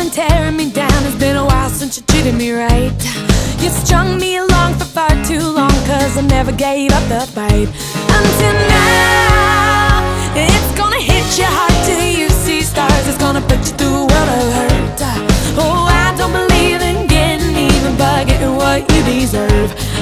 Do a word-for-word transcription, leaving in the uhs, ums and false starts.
and tearing me down. It's been a while since you treated me right. You strung me along for far too long, cause I never gave up the fight. Until now, it's gonna hit you hard till you see stars. It's gonna put you through a world of hurt. Oh, I don't believe in getting even, but getting what you deserve.